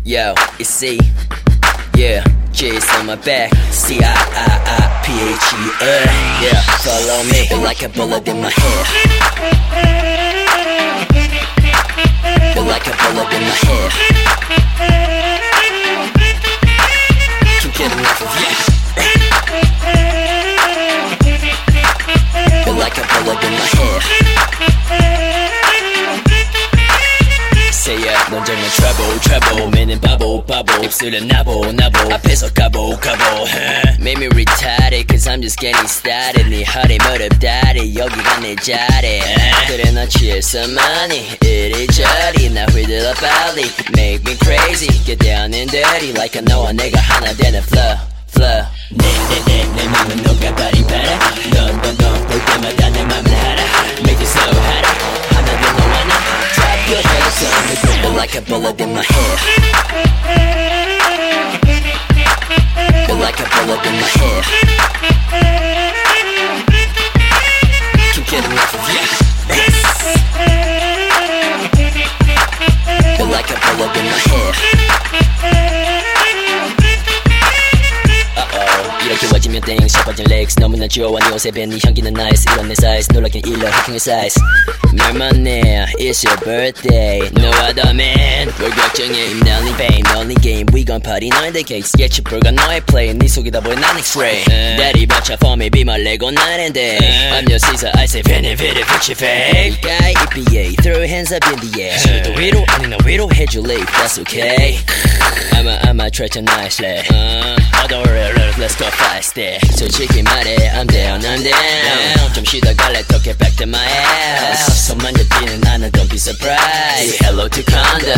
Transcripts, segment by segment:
Yo, it's C. Yeah, J's on my back. C-I-I-I-P-H-E-A. Yeah, follow me. Feel like a bullet in my head. Feel like a bullet in my head. Can't get enough of you. Feel like a bullet in my head. Say yeah, 넌 정말 trouble 매는 바보 입술은 나보 앞에서 까보 Made me retarded cause I'm just getting started 네 허리 무릎 다리 여기가 내 자리 그래 나 취해서 많이 이리저리 나 휘둘러 빨리 Make me crazy Get down and dirty Like I know 내가 하나 되는 flow 내 맘은 녹아 바리바라 넌 볼 때마다 내 맘을 하라 Make it so hot 하나 더 너와 나 Drop your hands on the ground Like a bullet in my head Feel like a bullet in my head Can't get enough of you Feel like a bullet in my head 이렇게 와지면 땡 샤빠진 렉스 너무나 좋아 네 옷에 밴 네 향기는 나이스 이런 내 사이즈 놀랍긴 일러 해킹의 사이즈 말만해 It's your birthday 너와 더 man 뭘 걱정해 휘날린 pain only game We gon' party 9day cakes 예측불가 너의 play 네 속이 다 보여 난 X-ray Daddy batcha for me be my Lego night and day I'm your Caesar I say Vinny put your fake Guy EPA throw your hands up in the air 또 위로 아니 나 위로 해줄 leave That's okay I'ma try to nicely don't worry let's go fast there 솔직히 말해 I'm down 좀 쉬다 갈래 to get back to my ass 손만 잡히는 나는 don't be surprised Say hello to Conda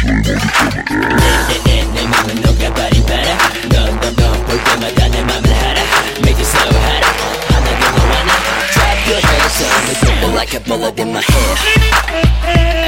내 맘은 녹아 바리바라 넌 볼 때마다 내 맘을 하라 Make it so hot 하나 더 너와 나 Drop your hands on the ground Like a bullet in my head